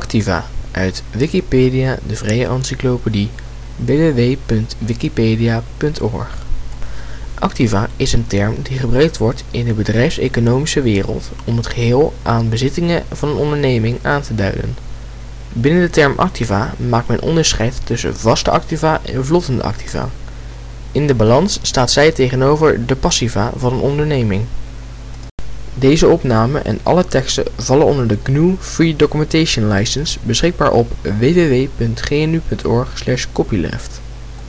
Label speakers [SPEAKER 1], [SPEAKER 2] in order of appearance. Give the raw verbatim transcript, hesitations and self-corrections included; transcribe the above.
[SPEAKER 1] Activa, uit Wikipedia, de vrije encyclopedie, w w w punt wikipedia punt org. Activa is een term die gebruikt wordt in de bedrijfseconomische wereld om het geheel aan bezittingen van een onderneming aan te duiden. Binnen de term activa maakt men onderscheid tussen vaste activa en vlottende activa. In de balans staat zij tegenover de passiva van een onderneming. Deze opname en alle teksten vallen onder de G N U Free Documentation License, beschikbaar op w w w punt g n u punt org slash copyleft.